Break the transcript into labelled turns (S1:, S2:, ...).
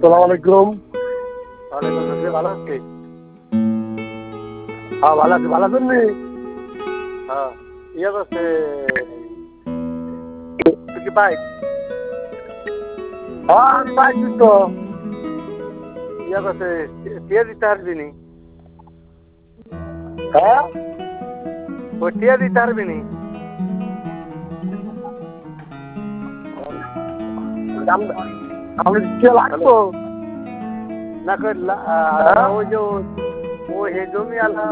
S1: আসসালামু আলাইকুম।
S2: ওয়ালাইকুম আসসালাম, ভালো আছি।
S1: হ্যাঁ ভালো আছি, ভালো আছেন নি?
S2: হ্যাঁ, ইয়ে করছে, তুই কি পাই?
S1: হ্যাঁ আমি পাইছি তো।
S2: ইয়ে করছে, টিয়া দিতে পারবি নি?
S1: হ্যাঁ
S2: ওই টিয়া দিতে পারবি নি?
S1: আমি কে লাগতো?
S2: না কই
S1: হ্যাঁ?
S2: ওই যে ওই হে জমি আলা